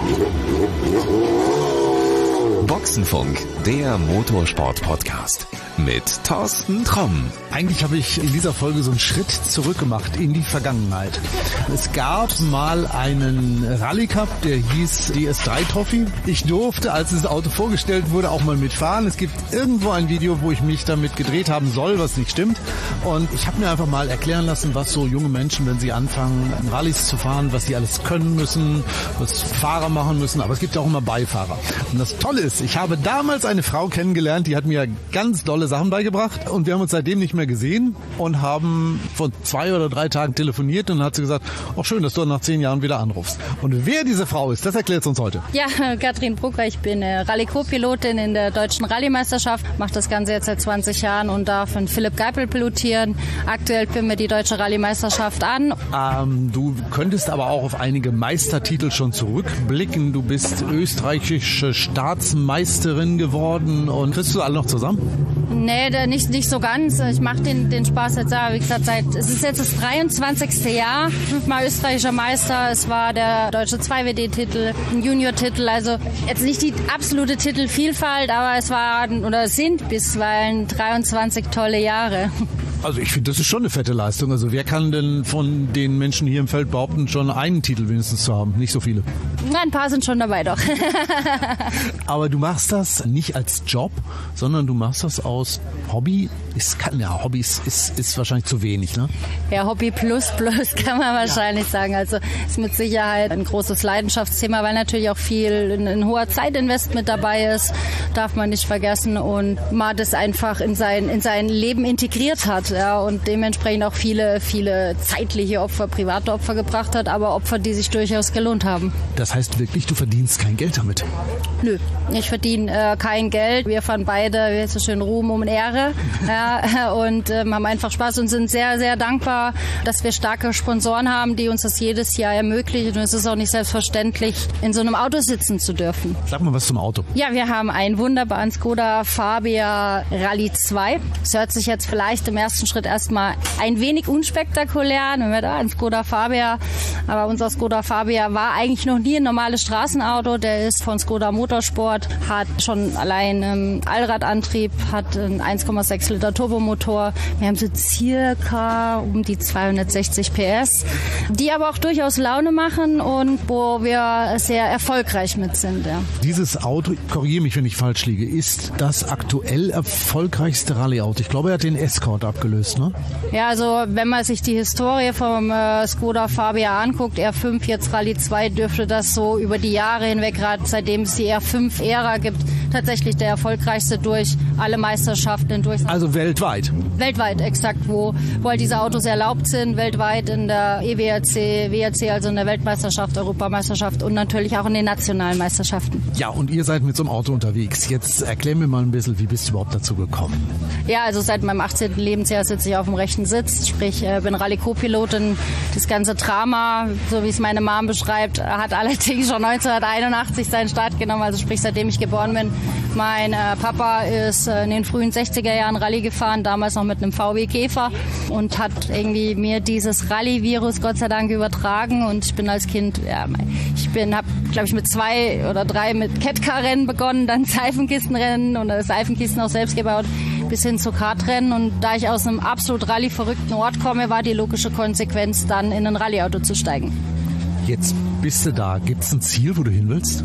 Boxenfunk, der Motorsport-Podcast mit Thorsten Tromm. Eigentlich habe ich in dieser Folge so einen Schritt zurück gemacht in die Vergangenheit. Es gab mal einen Rallye Cup, der hieß DS3 Trophy. Ich durfte, als das Auto vorgestellt wurde, auch mal mitfahren. Es gibt irgendwo ein Video, wo ich mich damit gedreht haben soll, was nicht stimmt. Und ich habe mir einfach mal erklären lassen, was so junge Menschen, wenn sie anfangen, Rallyes zu fahren, was die alles können müssen, was Fahrer machen müssen. Aber es gibt auch immer Beifahrer. Und das Tolle ist, ich habe damals eine Frau kennengelernt, die hat mir ganz dolle Sachen beigebracht. Und wir haben uns seitdem nicht mehr gesehen und haben vor 2 oder 3 Tagen telefoniert. Und dann hat sie gesagt, auch schön, dass du nach 10 Jahren wieder anrufst. Und wer diese Frau ist, das erklärt sie uns heute. Ja, Katrin Brucker, ich bin Rallye-Co-Pilotin in der Deutschen Rallye-Meisterschaft. Mache das Ganze jetzt seit 20 Jahren und darf von Philipp Geipel pilotieren. Aktuell führen wir die Deutsche Rallye-Meisterschaft an. Du könntest aber auch auf einige Meistertitel schon zurückblicken. Du bist österreichische Staatsmeisterin geworden. Und kriegst du alle noch zusammen? Nee, nicht so ganz. Ich mache den Spaß jetzt, wie gesagt, es ist jetzt das 23. Jahr. 5-mal österreichischer Meister. Es war der deutsche 2WD-Titel, ein Junior-Titel. Also jetzt nicht die absolute Titelvielfalt, aber es sind bisweilen 23 tolle Jahre. Also ich finde, das ist schon eine fette Leistung. Also wer kann denn von den Menschen hier im Feld behaupten, schon einen Titel wenigstens zu haben? Nicht so viele. Ein paar sind schon dabei, doch. Aber du machst das nicht als Job, sondern du machst das aus Hobby. Hobby ist wahrscheinlich zu wenig, ne? Ja, Hobby plus kann man wahrscheinlich sagen. Also ist mit Sicherheit ein großes Leidenschaftsthema, weil natürlich auch viel ein hoher Zeitinvest mit dabei ist, darf man nicht vergessen, und man das einfach in sein Leben integriert hat, ja, und dementsprechend auch viele zeitliche Opfer, private Opfer gebracht hat, aber Opfer, die sich durchaus gelohnt haben. Das heißt wirklich, du verdienst kein Geld damit? Nö, ich verdiene kein Geld. Wir fahren beide, wie heißt es schön, Ruhm um Ehre, ja, und haben einfach Spaß und sind sehr, sehr dankbar, dass wir starke Sponsoren haben, die uns das jedes Jahr ermöglichen, und es ist auch nicht selbstverständlich, in so einem Auto sitzen zu dürfen. Sag mal was zum Auto. Ja, wir haben einen wunderbaren Skoda Fabia Rallye 2. Das hört sich jetzt vielleicht im ersten Schritt erstmal ein wenig unspektakulär an, wenn wir da ein Skoda Fabia, aber unser Skoda Fabia war eigentlich noch nie ein normales Straßenauto. Der ist von Skoda Motorsport, hat schon allein Allradantrieb, hat einen 1,6 Liter Turbomotor. Wir haben so circa um die 260 PS, die aber auch durchaus Laune machen und wo wir sehr erfolgreich mit sind. Ja. Dieses Auto, korrigiere mich, wenn ich falsch liege, ist das aktuell erfolgreichste Rallye-Auto. Ich glaube, er hat den Escort abgelöst, ne? Ja, also wenn man sich die Historie vom Skoda Fabia anguckt, R5, jetzt Rallye 2, dürfte das so über die Jahre hinweg, gerade seitdem es die R5-Ära gibt, tatsächlich der erfolgreichste durch alle Meisterschaften hindurch. Also weltweit? Weltweit, exakt, wo halt diese Autos erlaubt sind, weltweit in der EWRC, WRC, also in der Weltmeisterschaft, Europameisterschaft und natürlich auch in den nationalen Meisterschaften. Ja, und ihr seid mit so einem Auto unterwegs. Jetzt erklär mir mal ein bisschen, wie bist du überhaupt dazu gekommen? Ja, also seit meinem 18. Lebensjahr sitze ich auf dem rechten Sitz, sprich bin Rallye-Co-Pilotin. Das ganze Drama, so wie es meine Mom beschreibt, hat allerdings schon 1981 seinen Start genommen, also sprich seitdem ich geboren bin. Mein Papa ist in den frühen 60er Jahren Rallye gefahren, damals noch mit einem VW Käfer, und hat irgendwie mir dieses Rallye-Virus Gott sei Dank übertragen, und ich bin als Kind, habe glaube ich mit 2 oder 3 mit Catcar-Rennen begonnen, dann Seifenkistenrennen und Seifenkisten auch selbst gebaut, bis hin zu Kartrennen, und da ich aus einem absolut Rallye-verrückten Ort komme, war die logische Konsequenz, dann in ein Rallye-Auto zu steigen. Jetzt bist du da. Gibt es ein Ziel, wo du hin willst?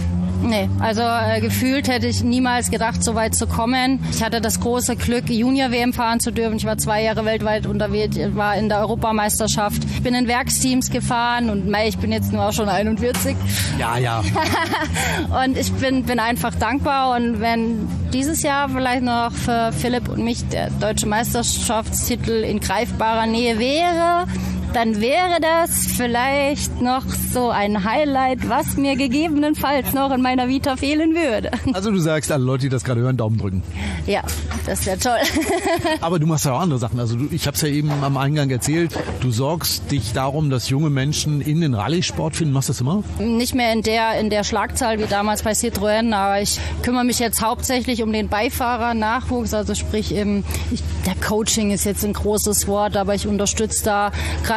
Nee, also gefühlt hätte ich niemals gedacht, so weit zu kommen. Ich hatte das große Glück, Junior-WM fahren zu dürfen. Ich war 2 Jahre weltweit unterwegs, war in der Europameisterschaft. Ich bin in Werksteams gefahren und ich bin jetzt nur auch schon 41. Ja. Und ich bin einfach dankbar, und wenn dieses Jahr vielleicht noch für Philipp und mich der deutsche Meisterschaftstitel in greifbarer Nähe wäre, dann wäre das vielleicht noch so ein Highlight, was mir gegebenenfalls noch in meiner Vita fehlen würde. Also du sagst, alle Leute, die das gerade hören, Daumen drücken. Ja, das wäre toll. Aber du machst ja auch andere Sachen. Also ich habe es ja eben am Eingang erzählt, du sorgst dich darum, dass junge Menschen in den Rallye-Sport finden. Machst du das immer? Nicht mehr in der Schlagzahl wie damals bei Citroën, aber ich kümmere mich jetzt hauptsächlich um den Beifahrernachwuchs. Also sprich, der Coaching ist jetzt ein großes Wort, aber ich unterstütze da gerade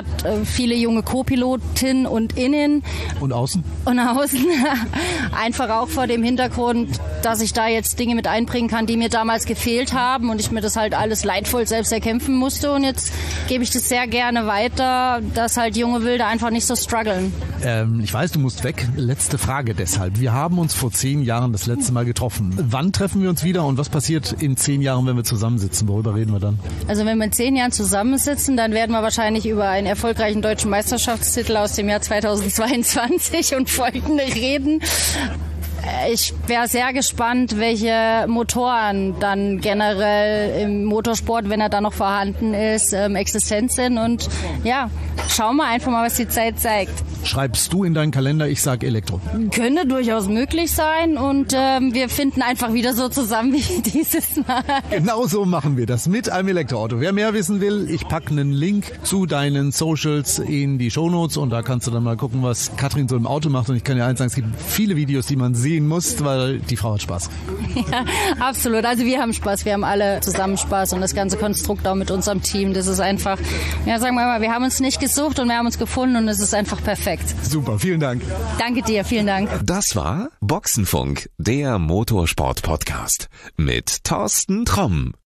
viele junge Co-Pilotinnen und Innen. Und außen? Und außen. Einfach auch vor dem Hintergrund, dass ich da jetzt Dinge mit einbringen kann, die mir damals gefehlt haben und ich mir das halt alles leidvoll selbst erkämpfen musste. Und jetzt gebe ich das sehr gerne weiter, dass halt junge Wilde einfach nicht so strugglen. Ich weiß, du musst weg. Letzte Frage deshalb. Wir haben uns vor 10 Jahren das letzte Mal getroffen. Wann treffen wir uns wieder und was passiert in 10 Jahren, wenn wir zusammensitzen? Worüber reden wir dann? Also wenn wir in 10 Jahren zusammensitzen, dann werden wir wahrscheinlich über einen erfolgreichen deutschen Meisterschaftstitel aus dem Jahr 2022 und folgende reden. Ich wäre sehr gespannt, welche Motoren dann generell im Motorsport, wenn er da noch vorhanden ist, existent sind. Und ja, schauen wir einfach mal, was die Zeit zeigt. Schreibst du in deinen Kalender, ich sag Elektro? Könnte durchaus möglich sein und wir finden einfach wieder so zusammen wie dieses Mal. Genau so machen wir das mit einem Elektroauto. Wer mehr wissen will, ich packe einen Link zu deinen Socials in die Shownotes und da kannst du dann mal gucken, was Katrin so im Auto macht. Und ich kann dir eins sagen, es gibt viele Videos, die man sehen muss, weil die Frau hat Spaß. Ja, absolut. Also wir haben Spaß, wir haben alle zusammen Spaß und das ganze Konstrukt auch mit unserem Team, das ist einfach, ja, sagen wir mal, wir haben uns nicht gesucht und wir haben uns gefunden und es ist einfach perfekt. Super, vielen Dank. Danke dir, vielen Dank. Das war Boxenfunk, der Motorsport-Podcast mit Thorsten Tromm.